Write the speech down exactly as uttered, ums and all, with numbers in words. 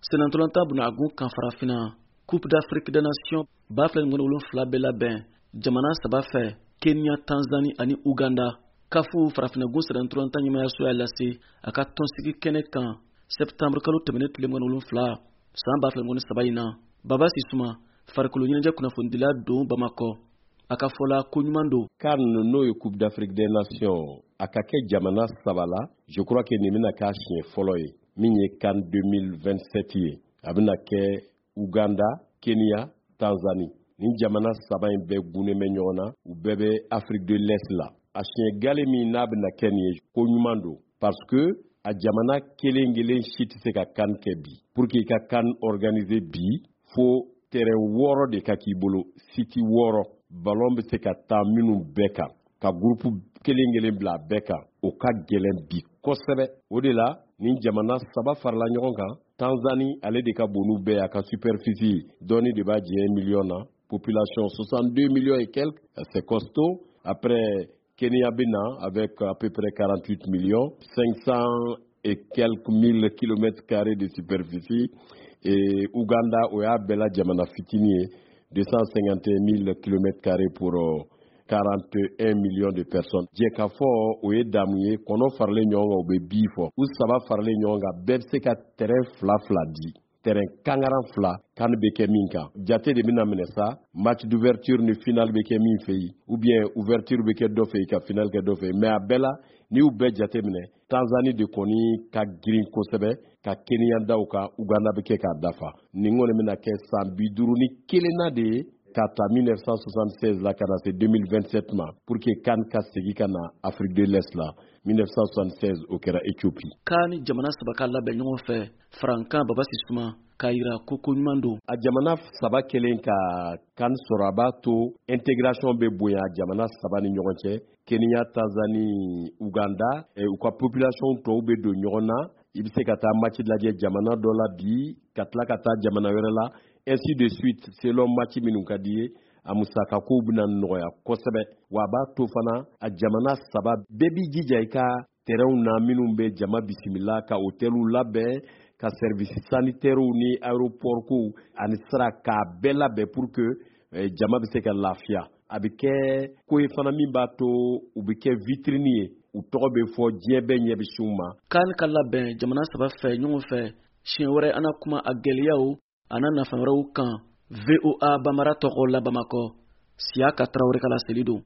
Senatolanta bunagun kan farafina Coupe d'Afrique des Nations baflen ngololun fila bɛɛ labɛn jamana saba fɛ Kenya, Tanzanie ani Uganda. Kafu farafina gun senatolanta ɲɛmayaso y'a lase a ka tɔnsigi kɛnɛ kan septembre kalo tɛmɛnen tile ngololun fila san baflen ngololun saba in na. Baba Sisuma farikolo ɲɛnajɛ kunnafonidila don Bamakɔ. A ka fɔla ko ɲuman don. Kan n'o ye Coupe d'Afrique des Nations a ka kɛ jamana saba la, je crois que nin bɛna k'a siɲɛ fɔlɔ ye min ye CAN deux mille vingt-sept ye. A bɛna kɛ Uganda, Kenya, Tanzanie. Nin jamana saba in bɛɛ gunnen bɛ ɲɔgɔn na, u bɛɛ bɛ Afrique de l'Est la. A siɲɛ gale min n'a bɛna kɛ nin ye ko ɲuman don parce que a jamana kelen kelen si tɛ se ka CAN kɛ bi. Pour que i ka CAN organiser bi, fo terrain wɔɔrɔ de ka k'i bolo, siti wɔɔrɔ. Ballon bɛ se ka taa minnu bɛɛ kan, ka groupe kelen kelen bila bɛɛ kan, o ka gɛlɛn bi kosɛbɛ. O de la, nin jamana saba farala ɲɔgɔn kan. Tanzanie, ale de ka bonu bɛɛ a ka superficie dɔɔni de b'a jɛ un million na. Population soixante-deux millions et quelques, c'est costaud. Après, Kenya bina avec à peu près quarante-huit millions, cinq cents et quelques mille kilomètres carrés de superficie. Et Uganda, oya bela jamana fitini, deux cent cinquante et un mille kilomètres carrés pour uh, quarante et un millions de personnes. Djekafo, oye damouye, kono farle nyonga obe bifo. Ou saba farle nyonga, bebse ka terrain fla fla di. Terrain kangaran fla, kan beke minka. Jate de mina menesa, match d'ouverture ni final beke min feyi. Ou bien ouverture beke do feyi, ka final ke do feyi. Mais a bela, ni ou be jate mine, Tanzanie de koni ka green kosebe, ka Kenya da ou ka Uganda beke ka dafa. Ningo ne mina ke sambiduru ni kelena de kata mille neuf cent soixante-seize la kana c'est deux mille vingt-sept ma pour que kan ka segi kana Afrique de l'Est la mille neuf cent soixante-seize au kera Éthiopie. Kani jamana saba ka labɛn ɲɔgɔn fɛ Frankan Baba Sisuma k'a yira ko ko ɲuman don. A jamana saba kelen ka kan sɔrɔ a b'a to intégration bɛ bonya jamana saba ni ɲɔgɔn cɛ. Kenya, Tanzanie, Uganda, eh, u ka population tɔw bɛ don ɲɔgɔn na. I bɛ se ka taa match lajɛ jamana dɔ la bi ka tila ka taa jamana wɛrɛ la. Ainsi de suite selon match minnu ka di ye a musakakow bɛna nɔgɔya kosɛbɛ wa a b'a to fana a jamana saba bɛɛ b'i jija i ka terrainw na minnu bɛ jama bisimila ka hôtelw labɛn ka service sanitaires ni aéroport kow ani sira k'a bɛɛ labɛn pour que eh, jama bɛ se ka lafiya. A bɛ kɛ ko ye fana min b'a to u bɛ kɛ vitrine ye u tɔgɔ bɛ fɔ diɲɛ bɛɛ ɲɛ bɛ sin u ma. Kan ka labɛn jamana saba fɛ ɲɔgɔn fɛ siɲɛ wɛrɛ an na kuma a gɛlɛyaw ana nafa wɛrɛw kan. V O A Bambara tɔgɔ la Bamakɔ, Siaka Traoré ka laseli don.